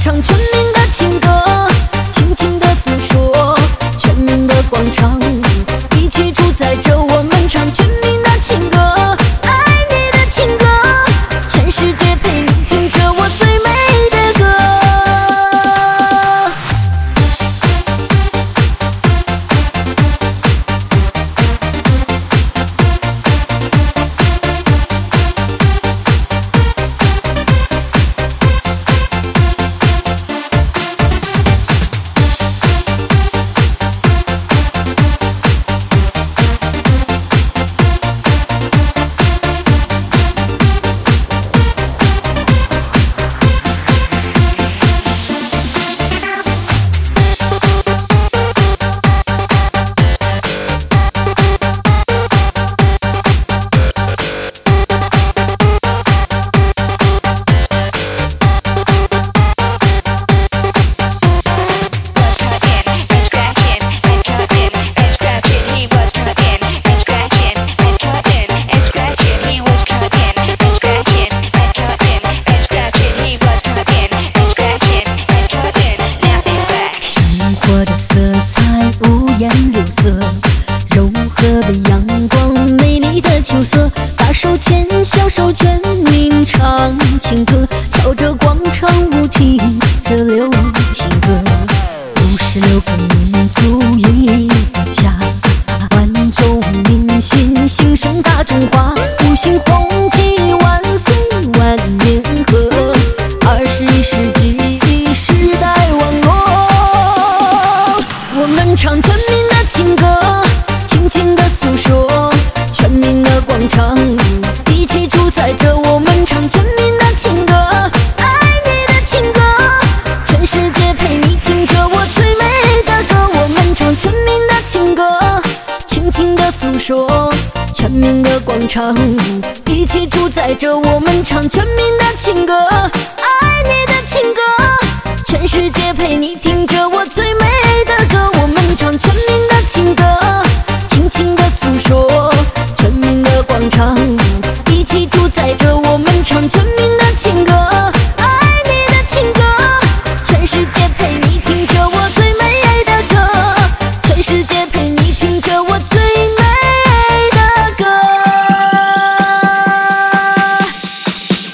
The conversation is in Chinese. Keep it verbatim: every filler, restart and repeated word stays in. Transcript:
唱全民的情歌，轻轻地诉说全民的广场，一起主宰着我们唱全民的情歌，爱你的情歌，全世界陪你听着我最美的歌。我的色彩五颜六色，柔和的阳光，美丽的秋色，大手牵小手，全民唱情歌，跳着广场舞，听着流行歌。五十六个民族一个家，万众民心，兴盛大中华，五星红旗万岁万年贺，二十一世纪时代网络。我们唱全民的情歌，轻轻地诉说全民的广场，一起主宰着我们唱全民的情歌，爱你的情歌，全世界陪你听着我最美的歌。我们唱全民的情歌，轻轻地诉说全民的广场，一起主宰着我们唱全民的情歌。